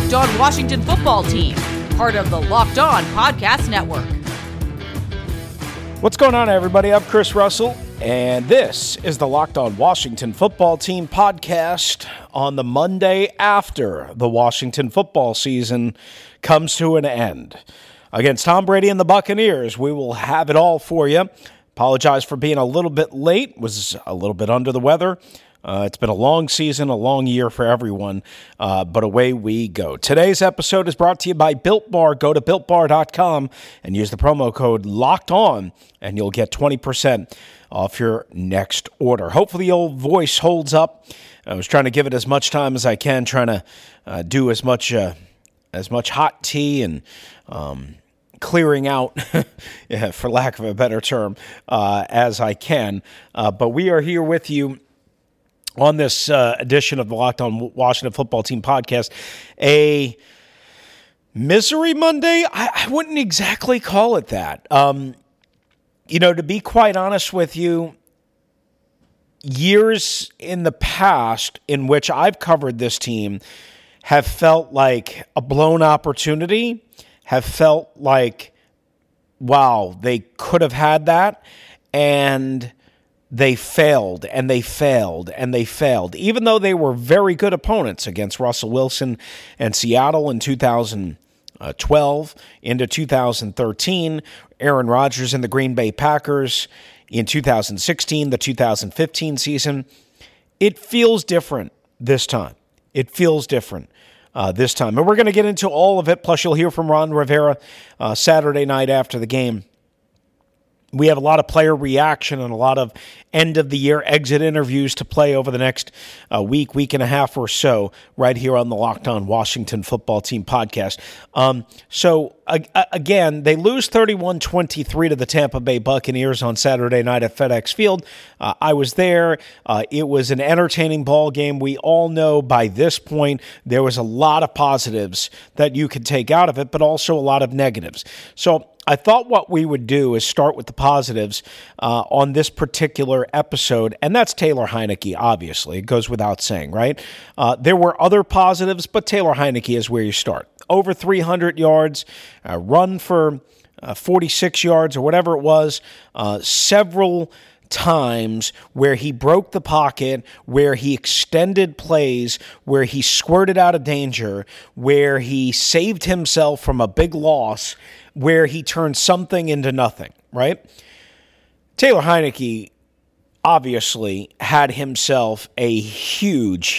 Locked On Washington Football Team, part of the Locked On Podcast Network. What's going on, everybody? I'm Chris Russell, and this is the Locked On Washington Football Team podcast on the Monday after the Washington football season comes to an end. Against Tom Brady and the Buccaneers, we will have it all for you. Apologize for being a little bit late, was a little bit under the weather. It's been a long season, a long year for everyone, but away we go. Today's episode is brought to you by Built Bar. Go to BuiltBar.com and use the promo code LOCKEDON, and you'll get 20% off your next order. Hopefully your voice holds up. I was trying to give it as much time as I can, trying to do as much hot tea and clearing out, for lack of a better term, as I can. But we are here with you on this edition of the Locked On Washington Football Team podcast. A misery Monday? I wouldn't exactly call it that. To be quite honest with you, years in the past in which I've covered this team have felt like a blown opportunity, have felt like, wow, they could have had that, and they failed, and they failed, and they failed, even though they were very good opponents against Russell Wilson and Seattle in 2012 into 2013, Aaron Rodgers and the Green Bay Packers in 2016, the 2015 season. It feels different this time. It feels different this time. And we're going to get into all of it, plus you'll hear from Ron Rivera Saturday night after the game. We have a lot of player reaction and a lot of end-of-the-year exit interviews to play over the next week and a half or so right here on the Locked On Washington Football Team podcast. Again, they lose 31-23 to the Tampa Bay Buccaneers on Saturday night at FedEx Field. I was there. It was an entertaining ball game. We all know by this point there was a lot of positives that you could take out of it, but also a lot of negatives. So I thought what we would do is start with the positives on this particular episode, and that's Taylor Heinicke, obviously. It goes without saying, right? There were other positives, but Taylor Heinicke is where you start. Over 300 yards, run for 46 yards or whatever it was, several times where he broke the pocket, where he extended plays, where he squirted out of danger, where he saved himself from a big loss, where he turned something into nothing, right? Taylor Heinicke obviously had himself a huge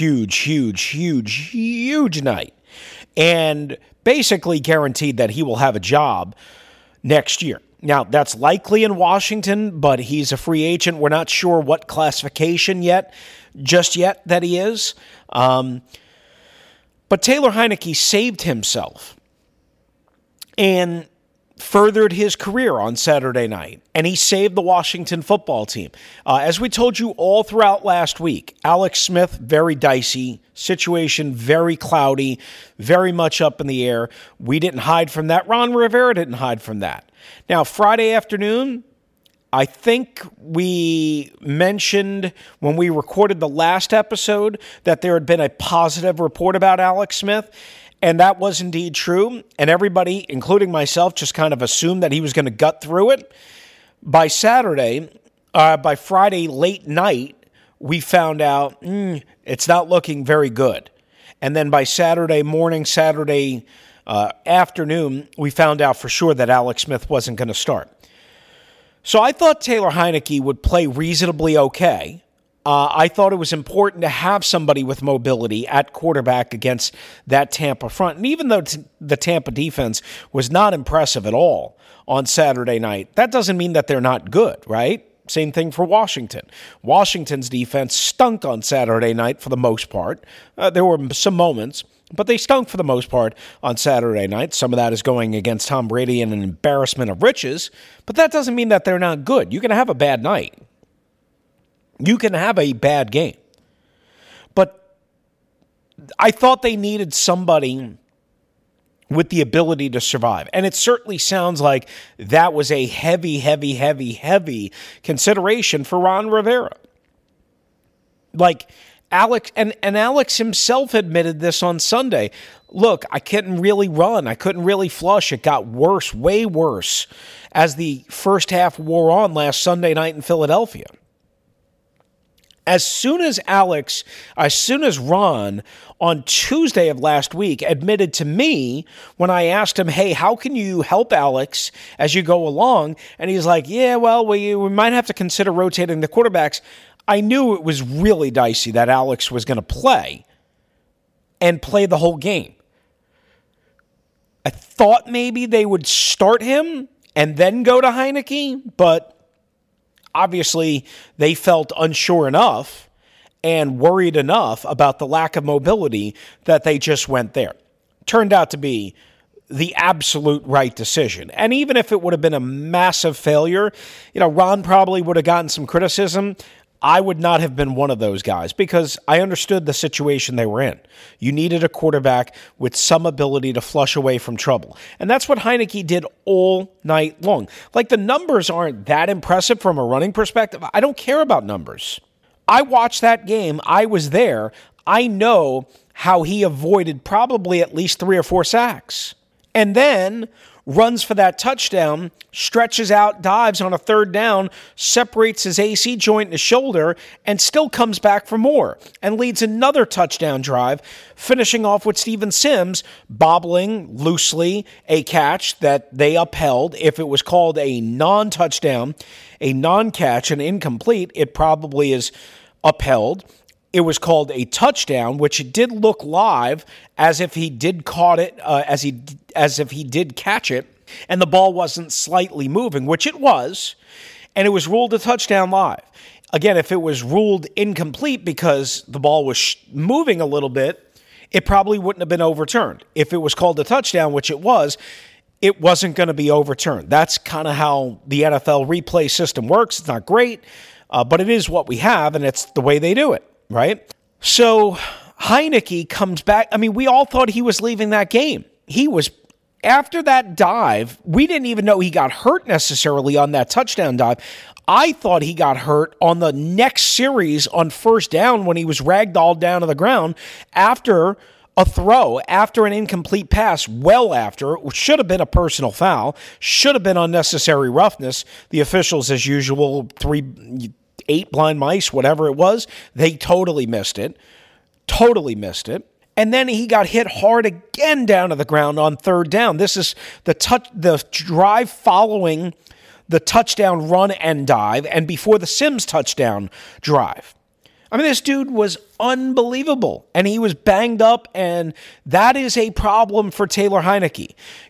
night and basically guaranteed that he will have a job next year. Now, that's likely in Washington, but he's a free agent. We're not sure what classification just yet that he is. But Taylor Heinicke saved himself and furthered his career on Saturday night, and he saved the Washington football team. As we told you all throughout last week, Alex Smith, very dicey, situation very cloudy, very much up in the air. We didn't hide from that. Ron Rivera didn't hide from that. Now, Friday afternoon, I think we mentioned when we recorded the last episode that there had been a positive report about Alex Smith, and that was indeed true, and everybody, including myself, just kind of assumed that he was going to gut through it. By Friday late night, we found out it's not looking very good. And then by Saturday morning, Saturday afternoon, we found out for sure that Alex Smith wasn't going to start. So I thought Taylor Heinicke would play reasonably okay. I thought it was important to have somebody with mobility at quarterback against that Tampa front. And even though the Tampa defense was not impressive at all on Saturday night, that doesn't mean that they're not good, right? Same thing for Washington. Washington's defense stunk on Saturday night for the most part. There were some moments, but they stunk for the most part on Saturday night. Some of that is going against Tom Brady and an embarrassment of riches, but that doesn't mean that they're not good. You can have a bad night. You can have a bad game. But I thought they needed somebody with the ability to survive. And it certainly sounds like that was a heavy consideration for Ron Rivera. Like, Alex and Alex himself admitted this on Sunday. Look, I couldn't really run. I couldn't really flush. It got worse, way worse, as the first half wore on last Sunday night in Philadelphia. As soon as Ron on Tuesday of last week admitted to me when I asked him, hey, how can you help Alex as you go along? And he's like, yeah, well, we might have to consider rotating the quarterbacks. I knew it was really dicey that Alex was going to play and play the whole game. I thought maybe they would start him and then go to Heinicke, but obviously they felt unsure enough and worried enough about the lack of mobility that they just went there. Turned out to be the absolute right decision. And even if it would have been a massive failure, Ron probably would have gotten some criticism. I would not have been one of those guys because I understood the situation they were in. You needed a quarterback with some ability to flush away from trouble. And that's what Heinicke did all night long. Like, the numbers aren't that impressive from a running perspective. I don't care about numbers. I watched that game. I was there. I know how he avoided probably at least 3 or 4 sacks. And then runs for that touchdown, stretches out, dives on a third down, separates his AC joint in his shoulder, and still comes back for more, and leads another touchdown drive, finishing off with Steven Sims bobbling loosely a catch that they upheld. If it was called a non-touchdown, a non-catch, an incomplete, it probably is upheld. It was called a touchdown, which it did look live as if he did caught it, as if he did catch it, and the ball wasn't slightly moving, which it was, and it was ruled a touchdown live. Again, if it was ruled incomplete because the ball was moving a little bit, it probably wouldn't have been overturned. If it was called a touchdown, which it wasn't going to be overturned. That's kind of how the NFL replay system works. It's not great, but it is what we have, and it's the way they do it. Right? So Heinicke comes back. I mean, we all thought he was leaving that game. He was, after that dive, we didn't even know he got hurt necessarily on that touchdown dive. I thought he got hurt on the next series on first down when he was ragdolled down to the ground after a throw, after an incomplete pass, well after. It should have been a personal foul, should have been unnecessary roughness. The officials, as usual, 8 blind mice, whatever it was, they totally missed it. And then he got hit hard again down to the ground on third down. This is the drive following the touchdown run and dive and before the Sims touchdown drive. I mean, this dude was unbelievable, and he was banged up, and that is a problem for Taylor Heinicke.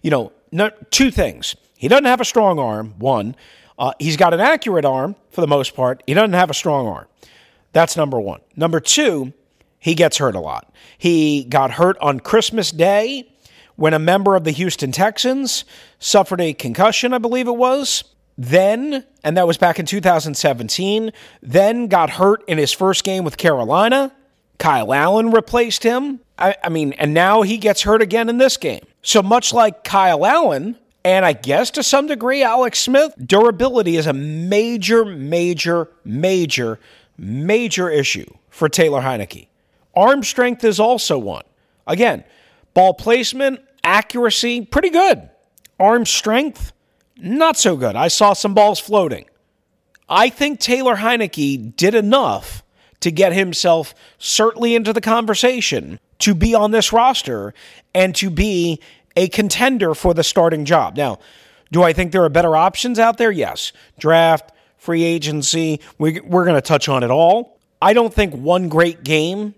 2 things. He doesn't have a strong arm, one. He's got an accurate arm for the most part. He doesn't have a strong arm. That's number 1. Number 2, he gets hurt a lot. He got hurt on Christmas Day when a member of the Houston Texans suffered a concussion, I believe it was. Then, and that was back in 2017, then got hurt in his first game with Carolina. Kyle Allen replaced him. And now he gets hurt again in this game. So much like Kyle Allen, and I guess to some degree, Alex Smith, durability is a major, major, major, major issue for Taylor Heinicke. Arm strength is also one. Again, ball placement, accuracy, pretty good. Arm strength, not so good. I saw some balls floating. I think Taylor Heinicke did enough to get himself certainly into the conversation to be on this roster and to be a contender for the starting job. Now, do I think there are better options out there? Yes. Draft, free agency, we're going to touch on it all. I don't think one great game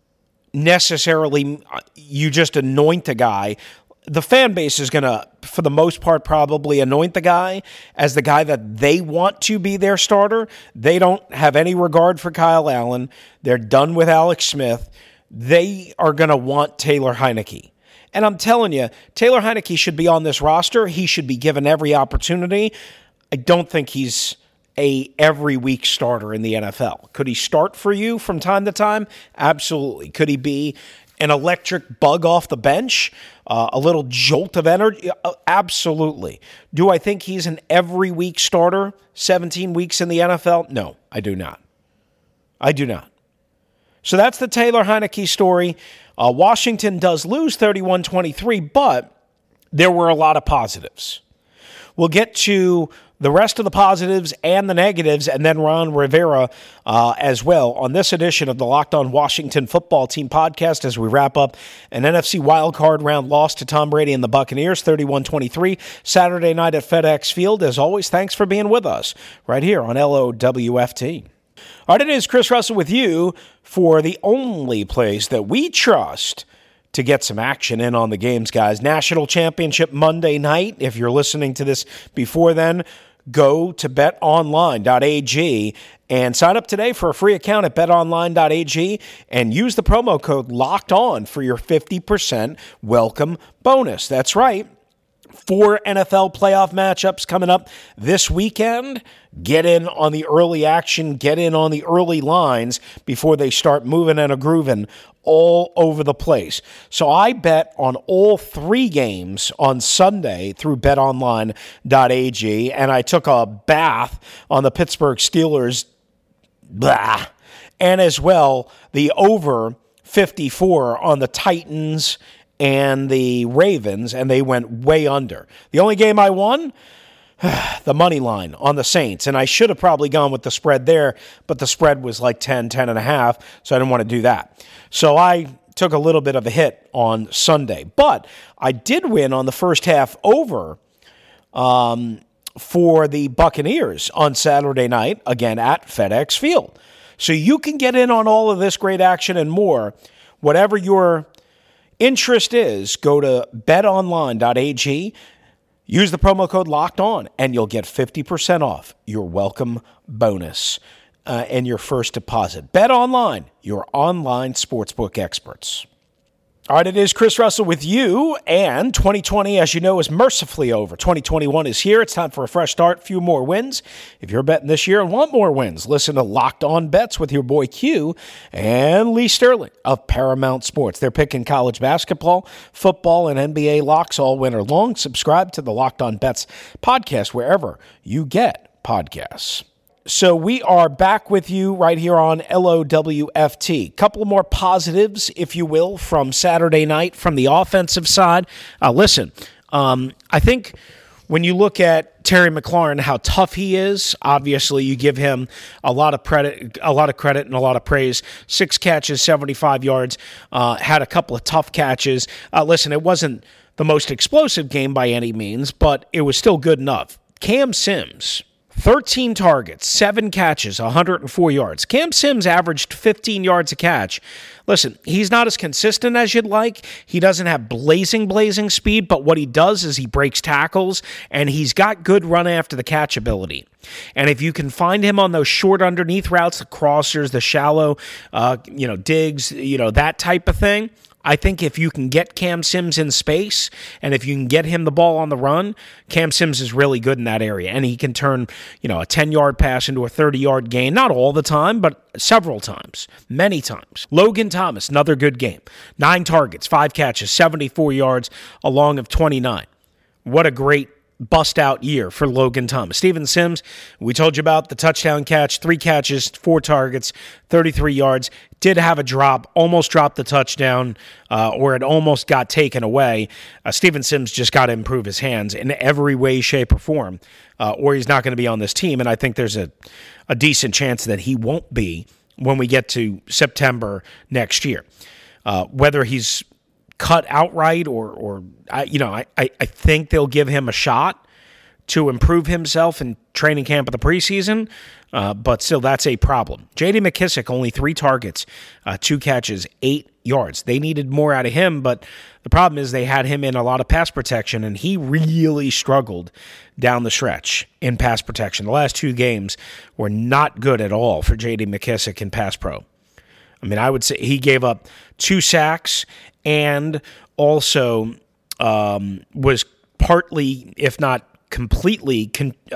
necessarily you just anoint a guy. The fan base is going to, for the most part, probably anoint the guy as the guy that they want to be their starter. They don't have any regard for Kyle Allen. They're done with Alex Smith. They are going to want Taylor Heinicke. And I'm telling you, Taylor Heinicke should be on this roster. He should be given every opportunity. I don't think he's a every week starter in the NFL. Could he start for you from time to time? Absolutely. Could he be an electric bug off the bench? A little jolt of energy? Absolutely. Do I think he's an every week starter 17 weeks in the NFL? No, I do not. So that's the Taylor Heinicke story. Washington does lose 31-23, but there were a lot of positives. We'll get to the rest of the positives and the negatives, and then Ron Rivera as well on this edition of the Locked On Washington Football Team podcast as we wrap up an NFC wildcard round loss to Tom Brady and the Buccaneers, 31-23, Saturday night at FedEx Field. As always, thanks for being with us right here on LOWFT. All right, it is Chris Russell with you for the only place that we trust to get some action in on the games, guys. National Championship Monday night. If you're listening to this before then, go to betonline.ag and sign up today for a free account at betonline.ag and use the promo code LOCKEDON for your 50% welcome bonus. That's right. 4 NFL playoff matchups coming up this weekend. Get in on the early action, get in on the early lines before they start moving and grooving all over the place. So I bet on all 3 games on Sunday through betonline.ag, and I took a bath on the Pittsburgh Steelers, and as well the over 54 on the Titans and the Ravens, and they went way under. The only game I won, the money line on the Saints, and I should have probably gone with the spread there, but the spread was like 10.5, so I didn't want to do that. So I took a little bit of a hit on Sunday, but I did win on the first half over for the Buccaneers on Saturday night, again at FedEx Field. So you can get in on all of this great action and more, whatever your interest is. Go to betonline.ag, use the promo code LOCKEDON, and you'll get 50% off your welcome bonus and your first deposit. BetOnline, your online sportsbook experts. All right, it is Chris Russell with you, and 2020, as you know, is mercifully over. 2021 is here. It's time for a fresh start, few more wins. If you're betting this year and want more wins, listen to Locked On Bets with your boy Q and Lee Sterling of Paramount Sports. They're picking college basketball, football, and NBA locks all winter long. Subscribe to the Locked On Bets podcast wherever you get podcasts. So we are back with you right here on LOWFT. Couple of more positives, if you will, from Saturday night from the offensive side. Listen, I think when you look at Terry McLaurin, how tough he is, obviously you give him a lot of credit and a lot of praise. 6 catches, 75 yards, had a couple of tough catches. Listen, it wasn't the most explosive game by any means, but it was still good enough. Cam Sims, 13 targets, 7 catches, 104 yards. Cam Sims averaged 15 yards a catch. Listen, he's not as consistent as you'd like. He doesn't have blazing speed, but what he does is he breaks tackles, and he's got good run after the catch ability. And if you can find him on those short underneath routes, the crossers, the shallow, digs, that type of thing, I think if you can get Cam Sims in space and if you can get him the ball on the run, Cam Sims is really good in that area. And he can turn, a 10-yard pass into a 30-yard gain. Not all the time, but several times, many times. Logan Thomas, another good game. 9 targets, 5 catches, 74 yards, a long of 29. What a great bust-out year for Logan Thomas. Steven Sims, we told you about the touchdown catch, 3 catches, 4 targets, 33 yards. Did have a drop, almost dropped the touchdown, or it almost got taken away. Steven Sims just got to improve his hands in every way, shape, or form, or he's not going to be on this team, and I think there's a decent chance that he won't be when we get to September next year. Whether he's cut outright or I think they'll give him a shot to improve himself in training camp of the preseason, but still that's a problem. J.D. McKissick, only 3 targets, 2 catches, 8 yards. They needed more out of him, but the problem is they had him in a lot of pass protection, and he really struggled down the stretch in pass protection. The last 2 games were not good at all for J.D. McKissick in pass pro. I mean, I would say he gave up 2 sacks and also was partly, if not completely,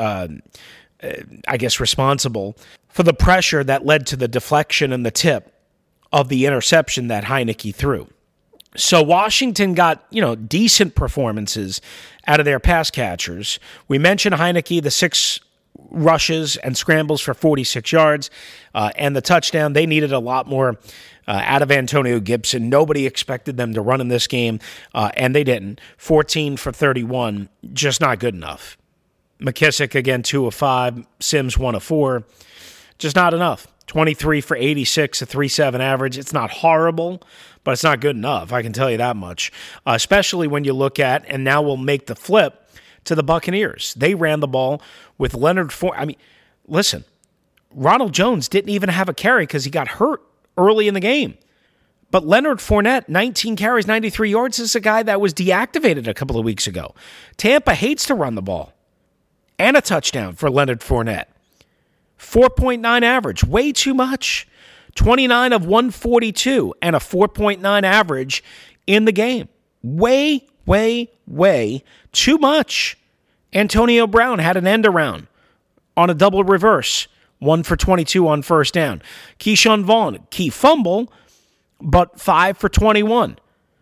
responsible for the pressure that led to the deflection and the tip of the interception that Heinicke threw. So Washington got, decent performances out of their pass catchers. We mentioned Heinicke, the 6 rushes and scrambles for 46 yards and the touchdown. They needed a lot more out of Antonio Gibson. Nobody expected them to run in this game, and they didn't. 14 for 31, just not good enough. McKissick, again, 2 of 5. Sims, 1 of 4. Just not enough. 23 for 86, a 3.7 average. It's not horrible, but it's not good enough. I can tell you that much. Especially when you look at, and now we'll make the flip to the Buccaneers. They ran the ball with Leonard Fournette. I mean, listen, Ronald Jones didn't even have a carry because he got hurt early in the game. But Leonard Fournette, 19 carries, 93 yards, is a guy that was deactivated a couple of weeks ago. Tampa hates to run the ball. And a touchdown for Leonard Fournette. 4.9 average, way too much. 29 of 142 and a 4.9 average in the game. Way too much. Antonio Brown had an end around on a double reverse. 1 for 22 on first down. Keyshawn Vaughn, key fumble, but 5 for 21.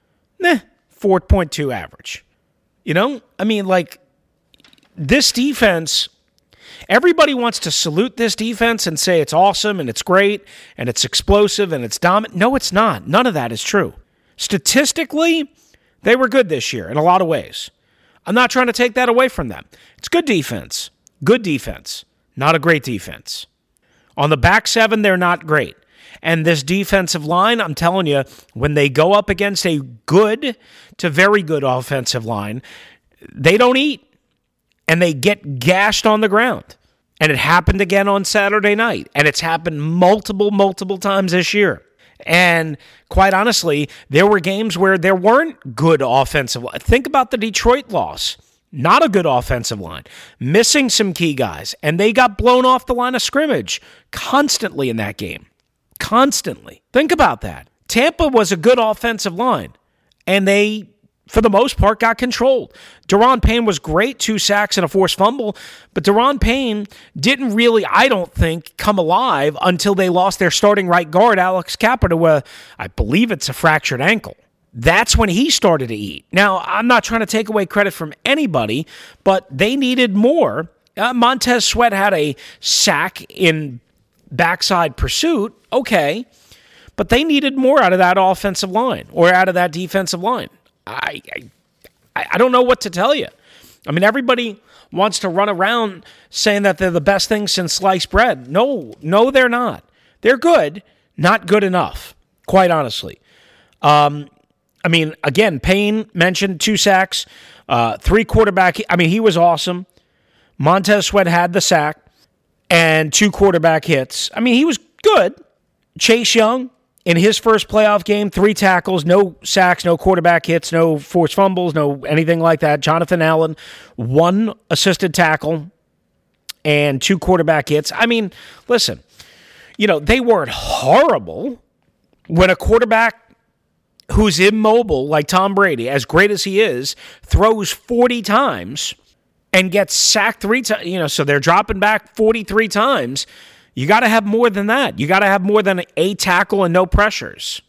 4.2 average. You know, I mean, like, this defense, everybody wants to salute this defense and say it's awesome and it's great and it's explosive and it's dominant. No, it's not. None of that is true. Statistically, they were good this year in a lot of ways. I'm not trying to take that away from them. It's good defense. Good defense. Not a great defense. On the back seven, they're not great. And this defensive line, I'm telling you, when they go up against a good to very good offensive line, they don't eat. And they get gashed on the ground. And it happened again on Saturday night. And it's happened multiple times this year. And quite honestly, there were games where there weren't good offensive line. Think about the Detroit loss. Not a good offensive line. Missing some key guys. And they got blown off the line of scrimmage constantly in that game. Constantly. Think about that. Tampa was a good offensive line. And they, for the most part, got controlled. Daron Payne was great, 2 sacks and a forced fumble, but Daron Payne didn't really, I don't think, come alive until they lost their starting right guard, Alex Cappa, to I believe it's a fractured ankle. That's when he started to eat. Now, I'm not trying to take away credit from anybody, but they needed more. Montez Sweat had a sack in backside pursuit, okay, but they needed more out of that offensive line or out of that defensive line. I don't know what to tell you. I mean, everybody wants to run around saying that they're the best thing since sliced bread. No, they're not. They're good, not good enough, quite honestly. I mean, again, Payne mentioned 2 sacks, 3 quarterback. I mean, he was awesome. Montez Sweat had the sack and 2 quarterback hits. I mean, he was good. Chase Young, in his first playoff game, 3 tackles, no sacks, no quarterback hits, no forced fumbles, no anything like that. Jonathan Allen, 1 assisted tackle and 2 quarterback hits. I mean, listen, you know, they weren't horrible. When a quarterback who's immobile, like Tom Brady, as great as he is, throws 40 times and gets sacked 3 times, you know, so they're dropping back 43 times. You got to have more than that. You got to have more than a tackle and no pressures.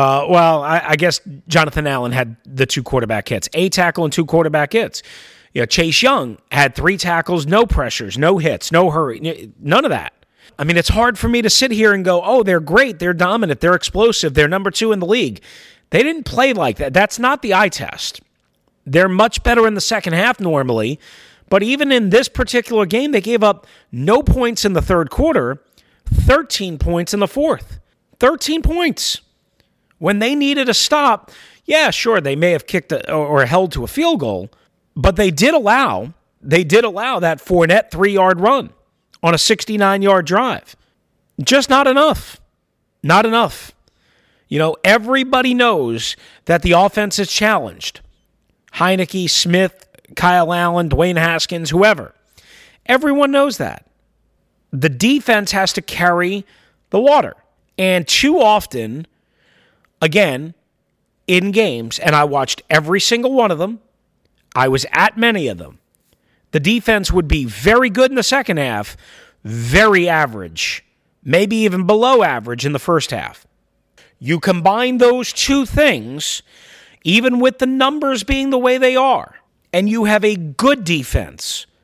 I guess Jonathan Allen had the 2 quarterback hits. A tackle and 2 quarterback hits. You know, Chase Young had 3 tackles, no pressures, no hits, no hurry, none of that. I mean, it's hard for me to sit here and go, oh, they're great, they're dominant, they're explosive, they're number 2 in the league. They didn't play like that. That's not the eye test. They're much better in the second half normally, but even in this particular game, they gave up no points in the third quarter, 13 points in the fourth. 13 points. When they needed a stop, yeah, sure, they may have kicked or held to a field goal, but they did allow that Fournette 3-yard run on a 69-yard drive. Just not enough. Not enough. You know, everybody knows that the offense is challenged. Heineke, Smith, Kyle Allen, Dwayne Haskins, whoever. Everyone knows that. The defense has to carry the water. And too often, again, in games, and I watched every single one of them, I was at many of them, the defense would be very good in the second half, very average, maybe even below average in the first half. You combine those 2 things, even with the numbers being the way they are, and you have a good defense,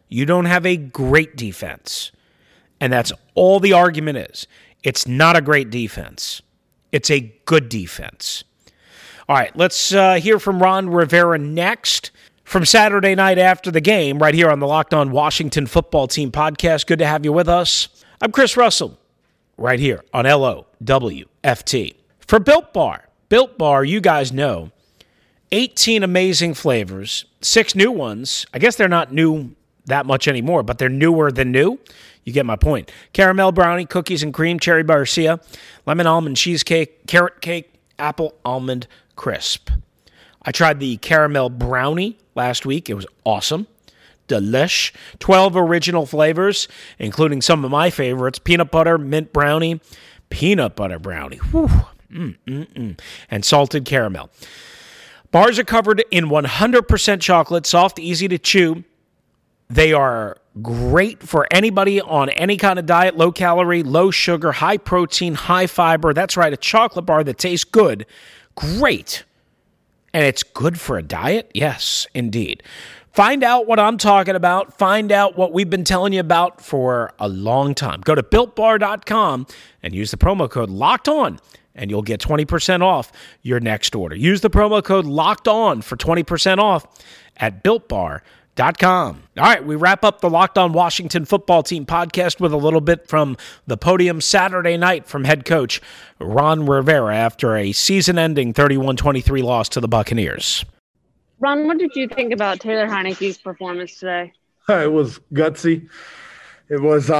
You don't have a great defense. And that's all the argument is. It's not a great defense. It's a good defense. All right, let's hear from Ron Rivera next from Saturday night after the game right here on the Locked On Washington Football Team podcast. Good to have you with us. I'm Chris Russell right here on LOWFT. For Built Bar. Built Bar, you guys know, 18 amazing flavors, 6 new ones. I guess they're not new that much anymore, but they're newer than new. You get my point. Caramel brownie, cookies and cream, cherry barcia, lemon almond cheesecake, carrot cake, apple almond crisp. I tried the caramel brownie last week. It was awesome. Delish. 12 original flavors, including some of my favorites, peanut butter, mint brownie, peanut butter brownie, whew. And salted caramel. Bars are covered in 100% chocolate, soft, easy to chew. They are great for anybody on any kind of diet, low calorie, low sugar, high protein, high fiber. That's right, a chocolate bar that tastes good. Great. And it's good for a diet? Yes, indeed. Find out what I'm talking about. Find out what we've been telling you about for a long time. Go to BuiltBar.com and use the promo code LOCKEDON, and you'll get 20% off your next order. Use the promo code LOCKEDON for 20% off at BuiltBar.com. All right, we wrap up the Locked On Washington Football Team podcast with a little bit from the podium Saturday night from head coach Ron Rivera after a season-ending 31-23 loss to the Buccaneers. Ron, what did you think about Taylor Heinicke's performance today? It was gutsy. It was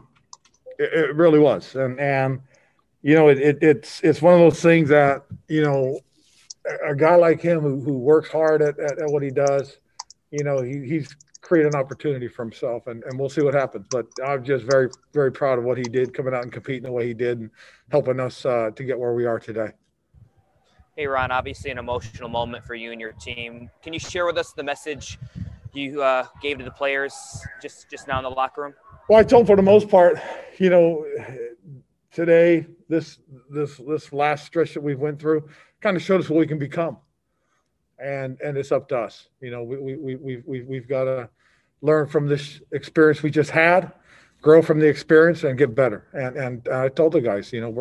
it really was, and you know it's one of those things that, you know, a guy like him who works hard at what he does. You know, he's created an opportunity for himself, and we'll see what happens. But I'm just very, very proud of what he did, coming out and competing the way he did and helping us to get where we are today. Hey, Ron, obviously an emotional moment for you and your team. Can you share with us the message you gave to the players just now in the locker room? Well, I told them for the most part, you know, today, this last stretch that we went through kind of showed us what we can become. And it's up to us. You know, we've got to learn from this experience we just had, grow from the experience, and get better. And I told the guys, you know,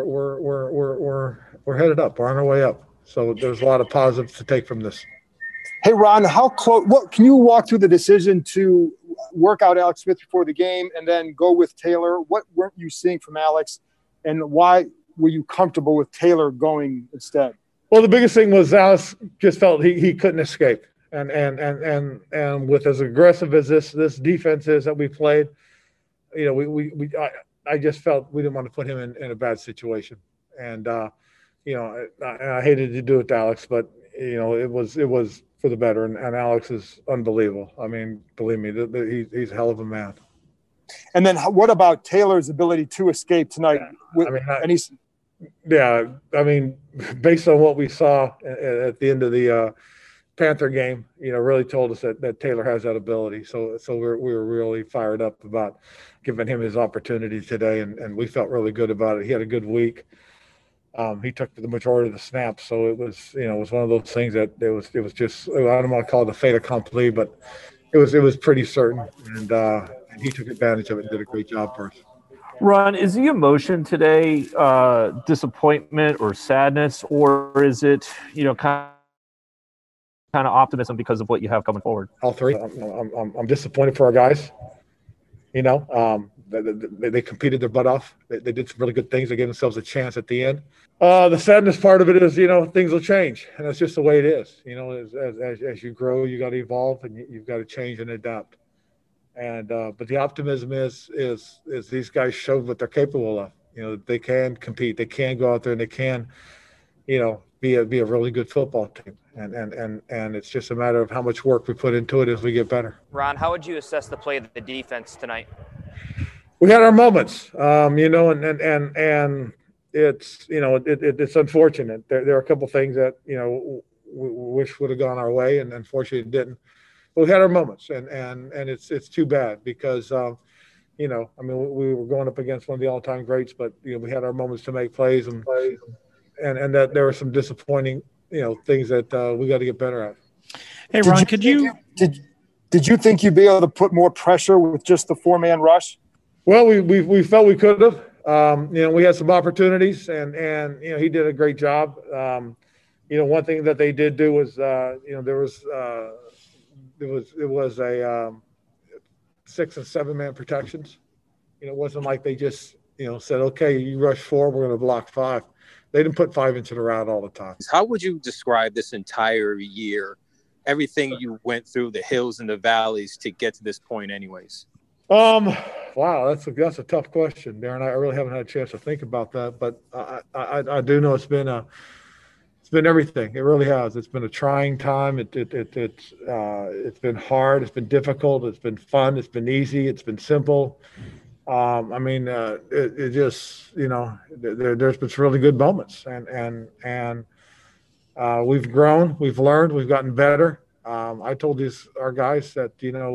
we're headed up. We're on our way up. So there's a lot of positives to take from this. Hey, Ron, how close? What can you walk through the decision to work out Alex Smith before the game and then go with Taylor? What weren't you seeing from Alex, and why were you comfortable with Taylor going instead? Well, the biggest thing was Alex just felt he couldn't escape, and with as aggressive as this defense is that we played, you know, I just felt we didn't want to put him in a bad situation, and you know, I hated to do it to Alex, but you know, it was for the better, and Alex is unbelievable. I mean, believe me, he's a hell of a man. And then what about Taylor's ability to escape tonight? Yeah, I mean, based on what we saw at the end of the Panther game, you know, really told us that Taylor has that ability. So we were really fired up about giving him his opportunity today, and we felt really good about it. He had a good week. He took the majority of the snaps, so it was, you know, it was one of those things that it was just, I don't want to call it a fait accompli, but it was pretty certain, and he took advantage of it and did a great job for us. Ron, is the emotion today disappointment or sadness, or is it, you know, kind of optimism because of what you have coming forward? All three. I'm disappointed for our guys. You know, they competed their butt off. They did some really good things. They gave themselves a chance at the end. The sadness part of it is, you know, things will change, and that's just the way it is. You know, as you grow, you got to evolve, and you've got to change and adapt. And but the optimism is these guys showed what they're capable of. You know, they can compete, they can go out there, and they can, you know, be a really good football team. And it's just a matter of how much work we put into it as we get better. Ron, how would you assess the play of the defense tonight? We had our moments, you know, and it's, you know, it's unfortunate. There are a couple things that, you know, we wish would have gone our way, and unfortunately it didn't. But we had our moments, and it's too bad because, you know, I mean, we were going up against one of the all-time greats, but, you know, we had our moments to make plays, and that there were some disappointing, you know, things that we got to get better at. Hey, Ron, could you Did you think you'd be able to put more pressure with just the 4-man rush? Well, we felt we could have. We had some opportunities, and he did a great job. One thing that they did do was there was a 6 and 7-man protections. It wasn't like they just said, okay, you rush 4, we're going to block 5. They didn't put 5 into the route all the time. How would you describe this entire year? Everything you went through, the hills and the valleys to get to this point anyways? Wow, that's a tough question, Darren. I really haven't had a chance to think about that, but I do know it's been everything. It really has. It's been a trying time. It's been hard. It's been difficult. It's been fun. It's been easy. It's been simple. It just, there's been some really good moments, and we've grown, we've learned, we've gotten better. I told our guys that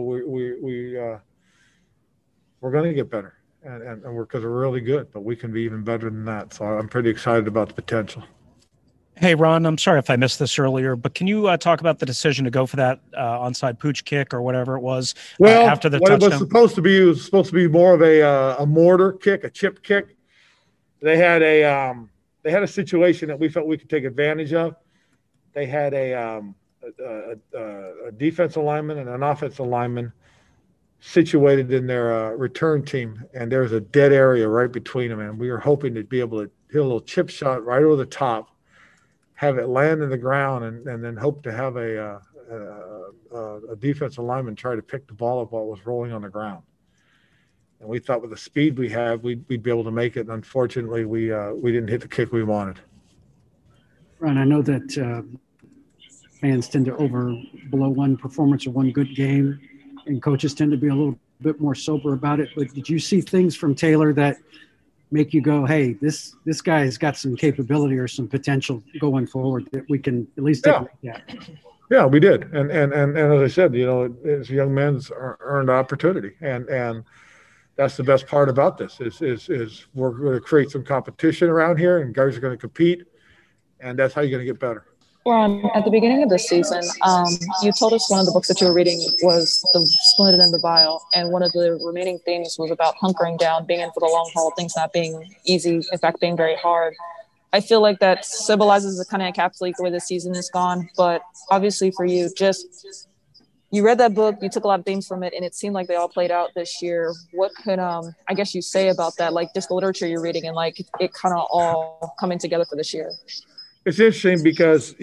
we're going to get better, and because we're really good, but we can be even better than that. So I'm pretty excited about the potential. Hey, Ron, I'm sorry if I missed this earlier, but can you talk about the decision to go for that onside pooch kick or whatever it was after the touchdown? It was supposed to be more of a mortar kick, a chip kick. They had a situation that we felt we could take advantage of. They had a defensive lineman and an offensive lineman situated in their return team, and there's a dead area right between them, and we were hoping to be able to hit a little chip shot right over the top, have it land in the ground, and then hope to have a defensive lineman try to pick the ball up while it was rolling on the ground. And we thought with the speed we have, we'd be able to make it. And unfortunately, we didn't hit the kick we wanted. Ron, I know that fans tend to overblow one performance or one good game, and coaches tend to be a little bit more sober about it. But did you see things from Taylor that make you go, hey, this guy's got some capability or some potential going forward that we can at least take a look at? Yeah, we did. And as I said, as a young man's earned opportunity. And that's the best part about this is we're going to create some competition around here, and guys are going to compete, and that's how you're going to get better. Ron, at the beginning of the season, you told us one of the books that you were reading was The Splinter in the Vial, and one of the remaining themes was about hunkering down, being in for the long haul, things not being easy, in fact, being very hard. I feel like that symbolizes the kind of encapsulates the way the season is gone, but obviously for you, you read that book, you took a lot of themes from it, and it seemed like they all played out this year. What could, I guess you say about that, like just the literature you're reading and like it kind of all coming together for this year? It's interesting because,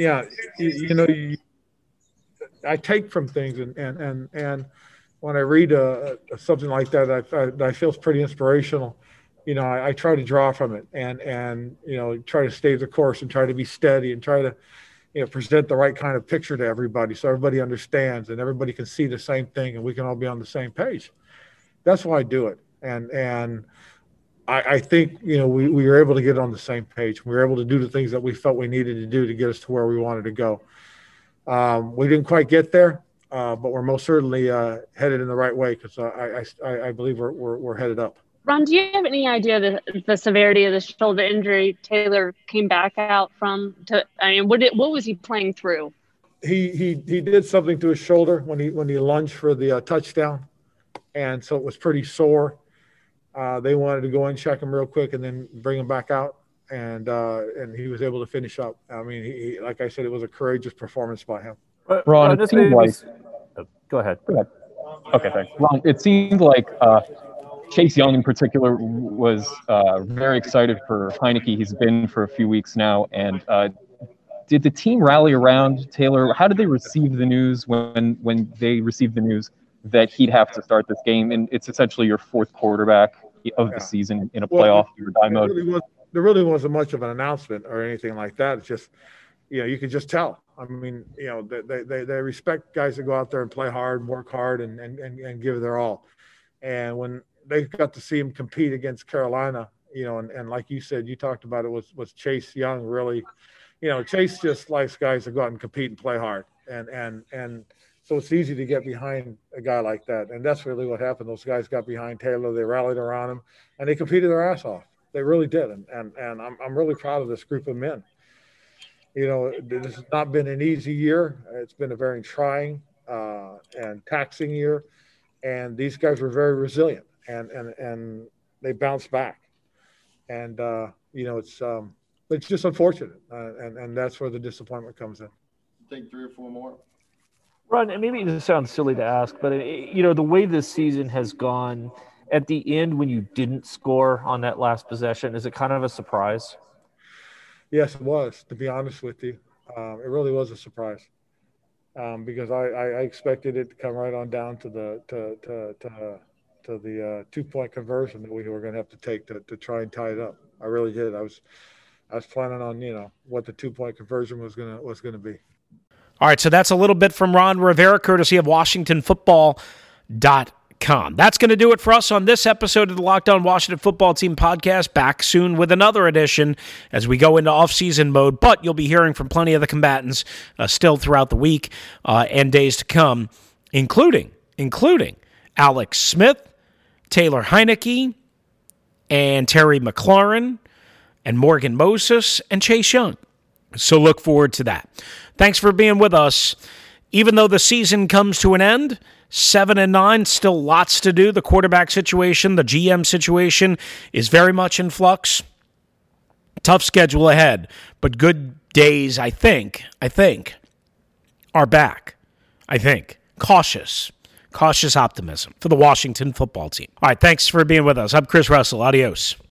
I take from things and when I read something like that, I feel pretty inspirational. I try to draw from it and try to stay the course and try to be steady and try to, present the right kind of picture to everybody so everybody understands and everybody can see the same thing and we can all be on the same page. That's why I do it. And I think, we were able to get on the same page. We were able to do the things that we felt we needed to do to get us to where we wanted to go. We didn't quite get there, but we're most certainly headed in the right way because I believe we're headed up. Ron, do you have any idea the severity of the shoulder injury Taylor came back out from? What was he playing through? He did something to his shoulder when he lunged for the touchdown, and so it was pretty sore. They wanted to go in, check him real quick, and then bring him back out, and he was able to finish up. I mean, he like I said, it was a courageous performance by him. Ron, it seemed like. Go ahead. Okay, thanks. Ron, it seemed like Chase Young in particular was very excited for Heinicke. He's been for a few weeks now, and did the team rally around Taylor? How did they receive the news when they received the news that he'd have to start this game? And it's essentially your fourth quarterback of the season in a playoff or die mode. There really wasn't much of an announcement or anything like that. It's just, you could just tell. I mean, they respect guys that go out there and play hard, work hard, and give their all. And when they got to see him compete against Carolina, and like you said, you talked about it was Chase Young really, Chase just likes guys that go out and compete and play hard. And so it's easy to get behind a guy like that. And that's really what happened. Those guys got behind Taylor. They rallied around him, and they competed their ass off. They really did. And I'm really proud of this group of men. This has not been an easy year. It's been a very trying. and taxing year, and these guys were very resilient, and they bounced back. And it's just unfortunate, and that's where the disappointment comes in. Take 3 or 4 more. Ron, and maybe this sounds silly to ask, but the way this season has gone, at the end when you didn't score on that last possession, is it kind of a surprise? Yes, it was. To be honest with you, it really was a surprise because I expected it to come right on down to the 2-point conversion that we were going to have to take to try and tie it up. I really did. I was planning on what the 2-point conversion was gonna be. All right, so that's a little bit from Ron Rivera, courtesy of WashingtonFootball.com. That's going to do it for us on this episode of the Locked On Washington Football Team podcast. Back soon with another edition as we go into off-season mode, but you'll be hearing from plenty of the combatants still throughout the week and days to come, including Alex Smith, Taylor Heineke, and Terry McLaurin, and Morgan Moses, and Chase Young. So look forward to that. Thanks for being with us. Even though the season comes to an end, 7-9, still lots to do. The quarterback situation, the GM situation is very much in flux. Tough schedule ahead, but good days, I think, are back. I think. Cautious optimism for the Washington Football Team. All right, thanks for being with us. I'm Chris Russell. Adios.